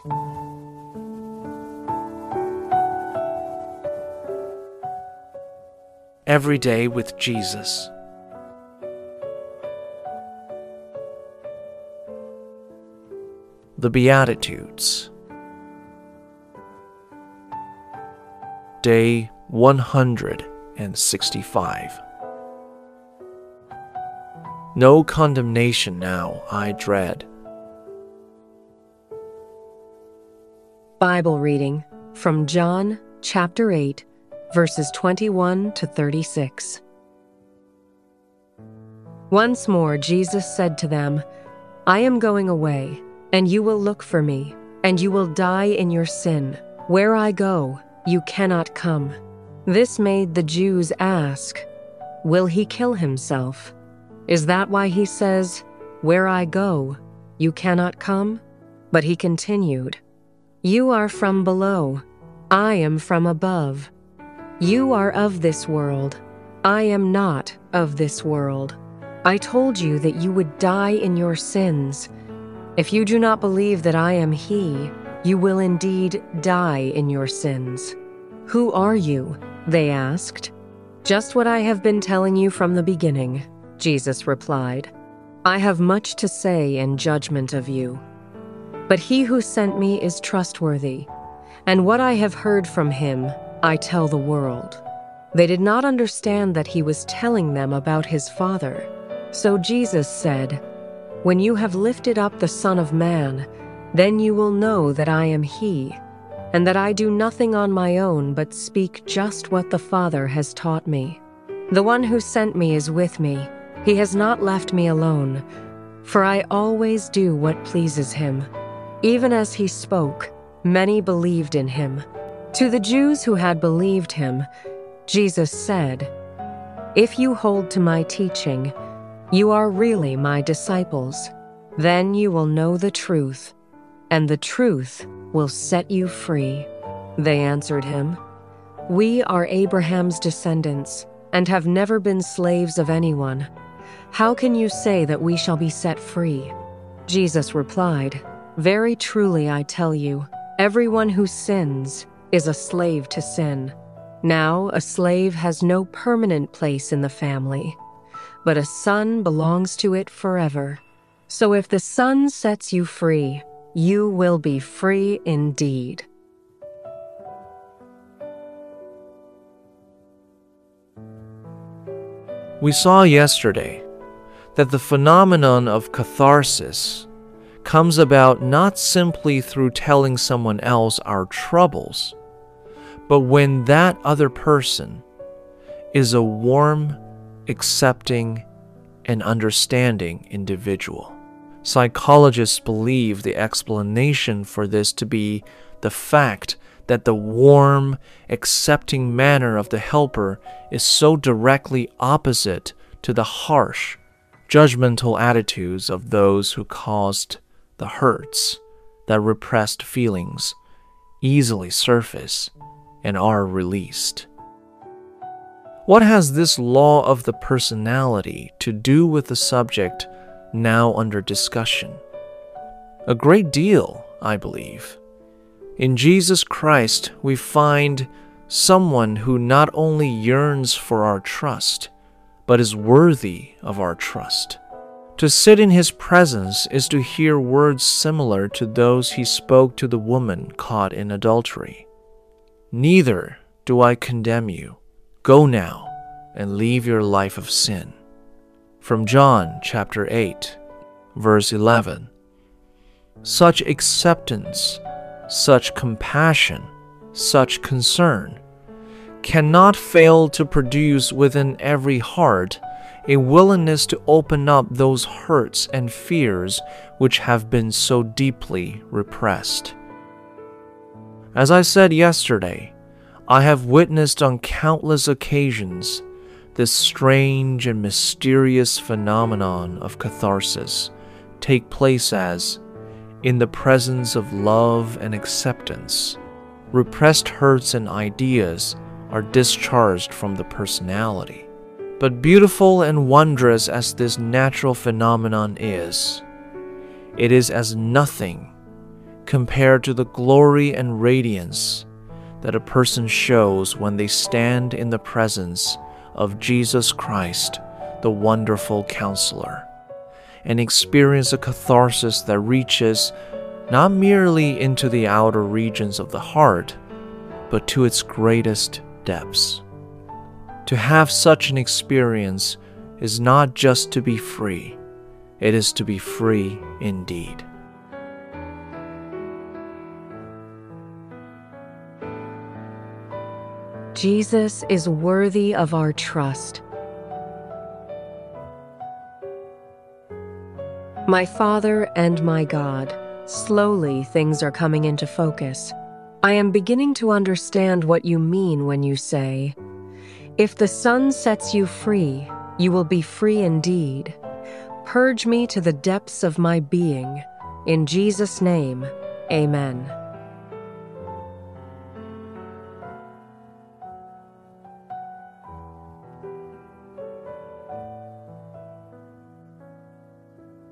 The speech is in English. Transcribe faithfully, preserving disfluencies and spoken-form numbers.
Every Day with Jesus. The Beatitudes. Day one hundred sixty-five. No condemnation now I dread. Bible reading from John chapter eight, verses twenty-one to thirty-six. Once more Jesus said to them, "I am going away, and you will look for me, and you will die in your sin. Where I go, you cannot come." This made the Jews ask, "Will he kill himself? Is that why he says, 'Where I go, you cannot come'?" But he continued, "You are from below, I am from above. You are of this world, I am not of this world. I told you that you would die in your sins. If you do not believe that I am he, you will indeed die in your sins." "Who are you?" they asked. "Just what I have been telling you from the beginning," Jesus replied. "I have much to say in judgment of you. But he who sent me is trustworthy, and what I have heard from him I tell the world." They did not understand that he was telling them about his Father. So Jesus said, "When you have lifted up the Son of Man, then you will know that I am he, and that I do nothing on my own but speak just what the Father has taught me. The one who sent me is with me. He has not left me alone, for I always do what pleases him." Even as he spoke, many believed in him. To the Jews who had believed him, Jesus said, "If you hold to my teaching, you are really my disciples. Then you will know the truth, and the truth will set you free." They answered him, "We are Abraham's descendants and have never been slaves of anyone. How can you say that we shall be set free?" Jesus replied, "Very truly I tell you, everyone who sins is a slave to sin. Now a slave has no permanent place in the family, but a son belongs to it forever. So if the Son sets you free, you will be free indeed." We saw yesterday that the phenomenon of catharsis comes about not simply through telling someone else our troubles, but when that other person is a warm, accepting, and understanding individual. Psychologists believe the explanation for this to be the fact that the warm, accepting manner of the helper is so directly opposite to the harsh, judgmental attitudes of those who caused the hurts that repressed feelings easily surface and are released. What has this law of the personality to do with the subject now under discussion? A great deal, I believe. In Jesus Christ, we find someone who not only yearns for our trust, but is worthy of our trust. To sit in his presence is to hear words similar to those he spoke to the woman caught in adultery. "Neither do I condemn you. Go now and leave your life of sin." From John chapter eight, verse eleven. Such acceptance, such compassion, such concern cannot fail to produce within every heart a willingness to open up those hurts and fears which have been so deeply repressed. As I said yesterday, I have witnessed on countless occasions this strange and mysterious phenomenon of catharsis take place as, in the presence of love and acceptance, repressed hurts and ideas are discharged from the personality. But beautiful and wondrous as this natural phenomenon is, it is as nothing compared to the glory and radiance that a person shows when they stand in the presence of Jesus Christ, the wonderful Counselor, and experience a catharsis that reaches not merely into the outer regions of the heart, but to its greatest depths. To have such an experience is not just to be free, it is to be free indeed. Jesus is worthy of our trust. My Father and my God, slowly things are coming into focus. I am beginning to understand what you mean when you say, "If the Son sets you free, you will be free indeed." Purge me to the depths of my being. In Jesus' name, amen.